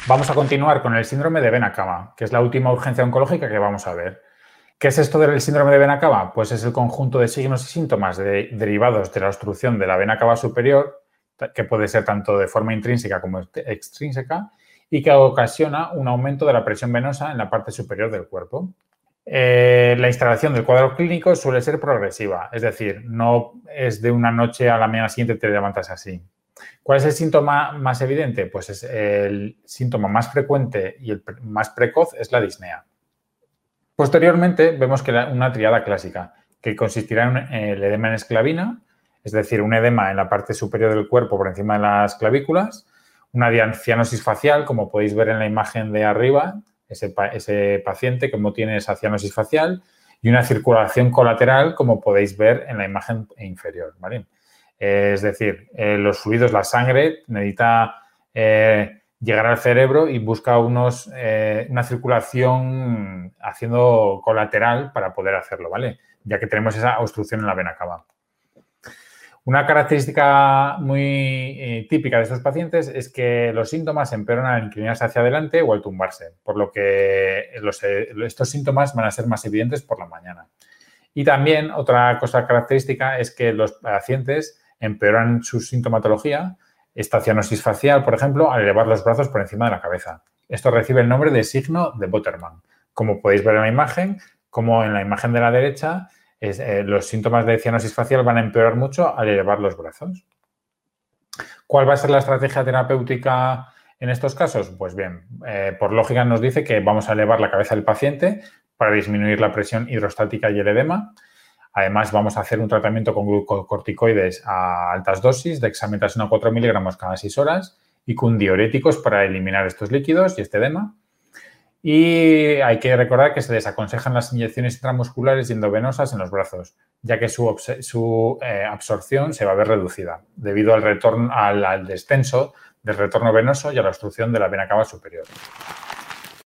Vamos a continuar con el síndrome de vena cava, que es la última urgencia oncológica que vamos a ver. ¿Qué es esto del síndrome de vena cava? Pues es el conjunto de signos y síntomas derivados de la obstrucción de la vena cava superior, que puede ser tanto de forma intrínseca como extrínseca, y que ocasiona un aumento de la presión venosa en la parte superior del cuerpo. La instalación del cuadro clínico suele ser progresiva, es decir, no es de una noche a la mañana siguiente te levantas así. ¿Cuál es el síntoma más evidente? Pues es el síntoma más frecuente y el más precoz es la disnea. Posteriormente vemos que una triada clásica que consistirá en el edema en esclavina, es decir, un edema en la parte superior del cuerpo por encima de las clavículas, una cianosis facial, como podéis ver en la imagen de arriba, ese paciente como tiene esa cianosis facial, y una circulación colateral, como podéis ver en la imagen inferior, ¿vale? Es decir, los fluidos, la sangre necesita llegar al cerebro y busca una circulación haciendo colateral para poder hacerlo, ¿vale? Ya que tenemos esa obstrucción en la vena cava. Una característica muy típica de estos pacientes es que los síntomas empeoran al inclinarse hacia adelante o al tumbarse, por lo que estos síntomas van a ser más evidentes por la mañana. Y también otra cosa característica es que los pacientes empeoran su sintomatología, esta cianosis facial, por ejemplo, al elevar los brazos por encima de la cabeza. Esto recibe el nombre de signo de Butterman. Como podéis ver en la imagen, como en la imagen de la derecha, los síntomas de cianosis facial van a empeorar mucho al elevar los brazos. ¿Cuál va a ser la estrategia terapéutica en estos casos? Pues bien, por lógica nos dice que vamos a elevar la cabeza del paciente para disminuir la presión hidrostática y el edema. Además, vamos a hacer un tratamiento con glucocorticoides a altas dosis, dexametasona 4 miligramos cada 6 horas y con diuréticos para eliminar estos líquidos y este edema. Y hay que recordar que se les aconsejan las inyecciones intramusculares y endovenosas en los brazos, ya que su absorción se va a ver reducida debido al descenso del retorno venoso y a la obstrucción de la vena cava superior.